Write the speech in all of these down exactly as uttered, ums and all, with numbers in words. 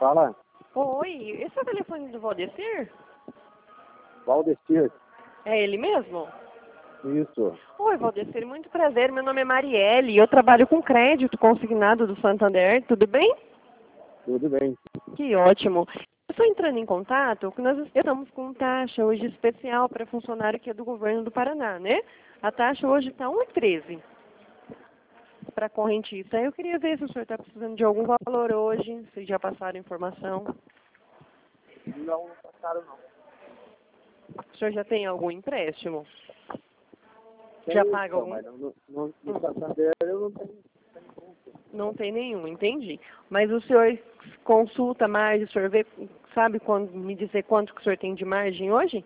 Fala, Oi, esse é o telefone do Valdecir? Valdecir. É ele mesmo? Isso. Oi, Valdecir, muito prazer. Meu nome é Marielle e eu trabalho com crédito consignado do Santander. Tudo bem? Tudo bem. Que ótimo. Eu estou entrando em contato porque nós estamos com taxa hoje especial para funcionário que é do governo do Paraná, né? A taxa hoje está um vírgula treze para correntista. Eu queria ver se o senhor está precisando de algum valor hoje, se já passaram informação. Não, não passaram não. O senhor já tem algum empréstimo? Tem Já isso, paga algum? mas no, no, no Santander eu não tenho. Não tem nenhum, entendi. Mas o senhor consulta mais, o senhor vê, sabe quando, me dizer quanto que o senhor tem de margem hoje?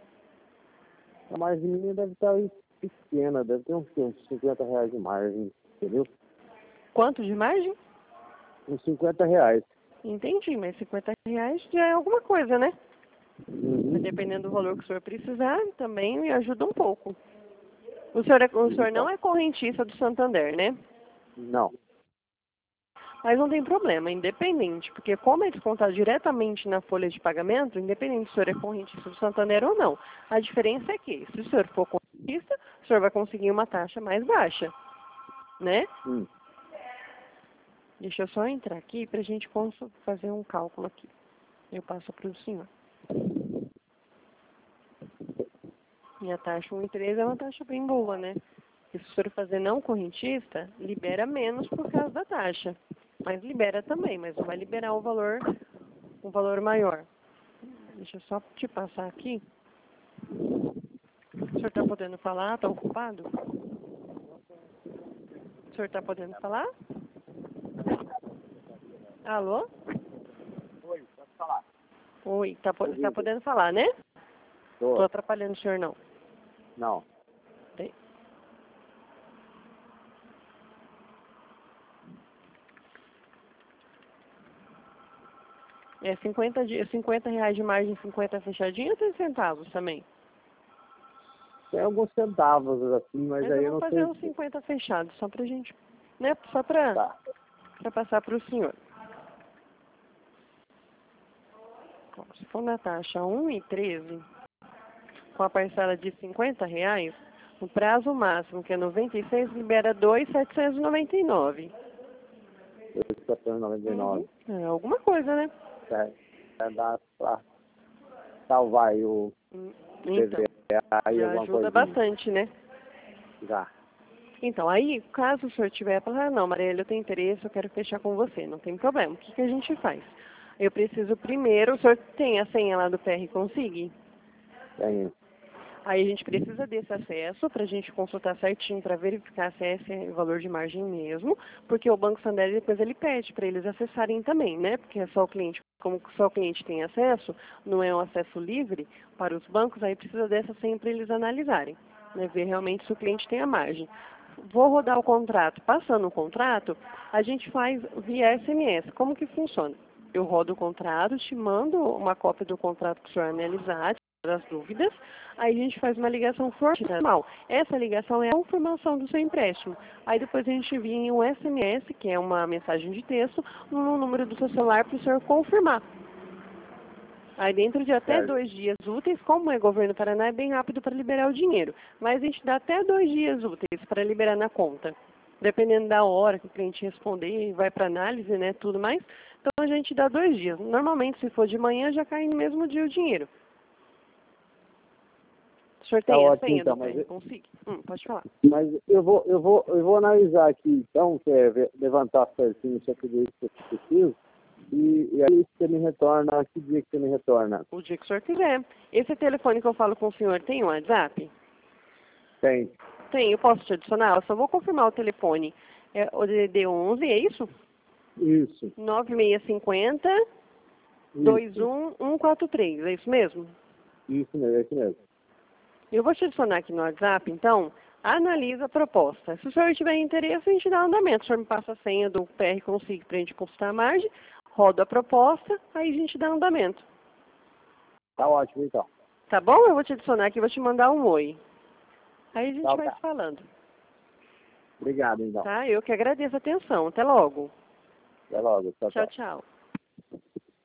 A margem minha deve estar pequena, deve ter uns, uns cinquenta reais de margem, entendeu? Quanto de margem? Uns cinquenta reais. Entendi, mas cinquenta reais já é alguma coisa, né? Uhum. Dependendo do valor que o senhor precisar, também me ajuda um pouco. O senhor, é, o senhor não é correntista do Santander, né? Não. Mas não tem problema, independente, porque como é descontado diretamente na folha de pagamento, independente se o senhor é correntista do Santander ou não, a diferença é que, se o senhor for correntista, o senhor vai conseguir uma taxa mais baixa, né? Hum. Deixa eu só entrar aqui para a gente fazer um cálculo aqui. Eu passo para o senhor. E a taxa um vírgula treze é uma taxa bem boa, né? E se o senhor fazer não correntista, libera menos por causa da taxa. Mas libera também, mas não vai liberar um valor, um valor maior. Deixa eu só te passar aqui. O senhor está podendo falar? Está ocupado? O senhor está podendo falar? Alô? Oi, pode falar. Oi, está tá podendo falar, né? Tô. Estou atrapalhando o senhor, não. Não. Tem. É cinquenta, de, cinquenta reais de margem, cinquenta fechadinho ou tem centavos também? Tem alguns centavos assim, mas, Mas aí eu eu vou não fazer sei. uns cinquenta fechados, só pra gente, né? Só pra, Tá. pra passar pro senhor. Ó, se for na taxa um vírgula treze, com a parcela de cinquenta reais, o prazo máximo, que é noventa e seis, libera dois mil setecentos e noventa e nove. dois mil quatrocentos e noventa e nove. Uhum. É alguma coisa, né? É, é dar pra salvar aí o Então, P V A e já alguma ajuda coisinha. bastante, né? Já. Então, aí, caso o senhor tiver, falar, ah, não, Marielle, eu tenho interesse, eu quero fechar com você, não tem problema. O que, que a gente faz? Eu preciso primeiro, o senhor tem a senha lá do P R Consig? Tem. Aí a gente precisa desse acesso para a gente consultar certinho, para verificar se é esse valor de margem mesmo, porque o Banco Santander depois ele pede para eles acessarem também, né? Porque é só o cliente, como só o cliente tem acesso, não é um acesso livre para os bancos, aí precisa dessa senha para eles analisarem, né? Ver realmente se o cliente tem a margem. Vou rodar o contrato. Passando o contrato, a gente faz via S M S. Como que funciona? Eu rodo o contrato, te mando uma cópia do contrato para o senhor analisar, as dúvidas, aí a gente faz uma ligação formal. Essa ligação é a confirmação do seu empréstimo. Aí depois a gente envia um S M S, que é uma mensagem de texto, no número do seu celular para o senhor confirmar. Aí dentro de até Certo. dois dias úteis, como é governo do Paraná, é bem rápido para liberar o dinheiro. Mas a gente dá até dois dias úteis para liberar na conta. Dependendo da hora que o cliente responder, vai para análise, né, tudo mais. Então a gente dá dois dias. Normalmente, se for de manhã, já cai no mesmo dia o dinheiro. O senhor Tá tem a ótimo, senha então, do mas, P R Consig? Hum, pode falar. mas eu vou, eu vou, eu vou analisar aqui, então, que é ver- levantar certinho isso aqui que eu preciso, e, e aí você me retorna, que dia que você me retorna? O dia que o senhor quiser. Esse telefone que eu falo com o senhor tem um WhatsApp? Tem. Tem, eu posso te adicionar? Eu só vou confirmar o telefone. É o D D D onze, é isso? Isso. nove seis cinco zero, dois Isso. um um quatro três, é isso mesmo? Isso mesmo, é isso mesmo. Eu vou te adicionar aqui no WhatsApp, então, analisa a proposta. Se o senhor tiver interesse, a gente dá andamento. O senhor me passa a senha do P R Consig para a gente consultar a margem, roda a proposta, aí a gente dá andamento. Tá ótimo, então. Tá bom? Eu vou te adicionar aqui, vou te mandar um oi. Aí a gente Tá, vai tá. se falando. Obrigado, então. Tá? Eu que agradeço a atenção. Até logo. Até logo. Tchau, Tchau, tchau. tchau.